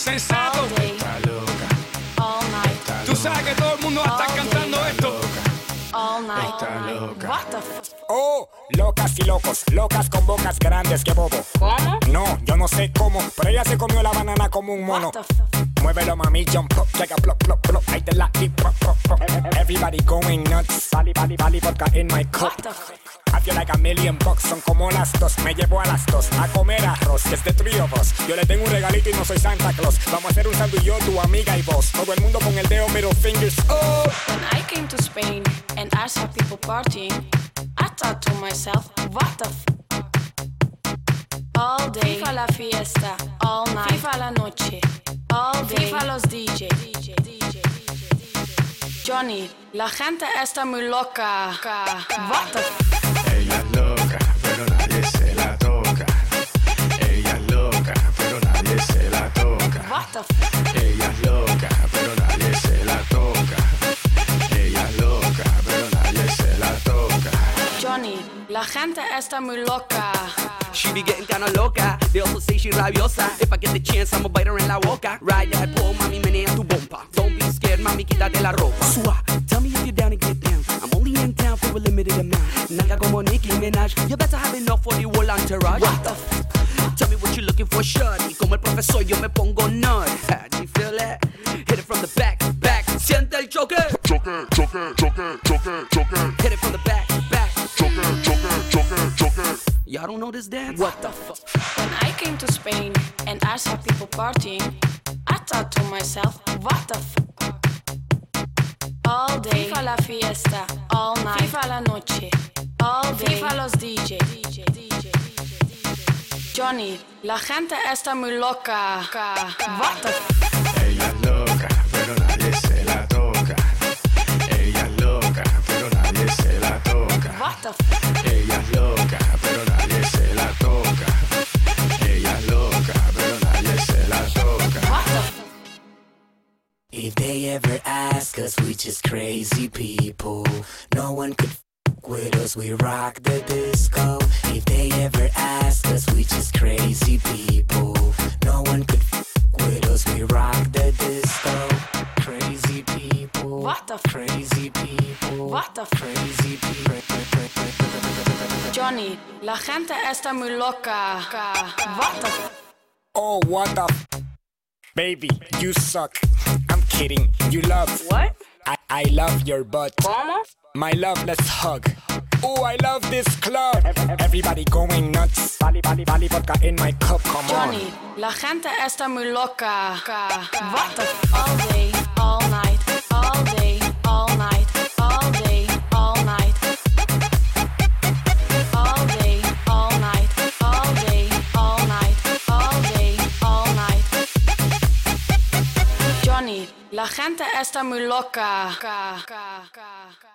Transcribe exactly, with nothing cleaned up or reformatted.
insensato. All day, Está loca, all night, Tú sabes que todo el mundo va a estar cantando esto. all night. está loca. What the f? Oh, locas y locos, locas con bocas grandes, que bobo. ¿Cómo? No, yo no sé cómo, pero ella se comió la banana como un mono. What the f? Muévelo, mami, jump up, llega plop, plop, plop. Ahí te la di, plop, plop, plop. Everybody going nuts. Bali, bali, bali, vodka in my cup. What the f? I feel like a million bucks, son como las dos. Me llevo a las dos a comer arroz, que es the three of us. Yo le tengo un regalito y no soy Santa Claus. Vamos a hacer un sándwich yo, tu amiga y vos. Todo el mundo con el dedo middle fingers. Oh. When I came to Spain and I saw people partying, I thought to myself, what the f? All day, FIFA la fiesta, all night, FIFA la noche, all day, FIFA los D J, D J, D J, Johnny, la gente está muy loca. What the f? Ella es loca, pero nadie se la toca. Ella es loca, pero nadie se la toca. What the f? Ella es loca, pero nadie se la toca. Ella es loca, pero nadie se la toca. Johnny, la gente está muy loca. She be getting kinda loca. They also say she rabiosa. If I get the chance, I'ma bite her en la boca. Ride that pole, mami, menea tu bomba. Don't be scared, mami, quítate la ropa. Sua, tell me if you're down to get down. I'm only in town for a limited amount. Naga como Nicki Minaj. You better have enough for the whole entourage. What the f? Tell me what you're looking for, shorty. Como el profesor, yo me pongo nerd. Do you feel that? Hit it from the back, back. Siente el choque. Choque, choque, choque, choque, choque. Hit it from the back, back. Choque, choque, choque, choque. Y'all don't know this dance? What the fuck? When I came to Spain and I saw people partying, I thought to myself, what the fuck? All day, FIFA la fiesta, all night, FIFA la noche, all day, FIFA los D J, D J, D J, Johnny, la gente está muy loca. What the fuck? Ella es loca, pero nadie se la toca. Ella es loca, pero nadie se la toca. What the fuck? Ella es loca, pero nadie se la toca. Ella es loca, pero nadie se la toca. What the fuck? If they ever ask us, we just crazy people. No one could f with us, we rock the disco. If they ever ask us, we just crazy people. No one could f with us, we rock the disco. Crazy people. What the f- Crazy people. What the f- Crazy people. Johnny, la gente está muy loca. What the fuck? Oh, what the f- Baby, you suck. I'm kidding. You love. What? I, I love your butt. ¿Cómo? My love, let's hug. Oh, I love this club. Everybody going nuts. Bali, bali, bali, vodka in my cup. Come Johnny, on. la gente está muy loca. What the f- All day, all night, all day, all night, all day, all night. All day, all night, all day, all night, all day, all night. Johnny, la gente está muy loca.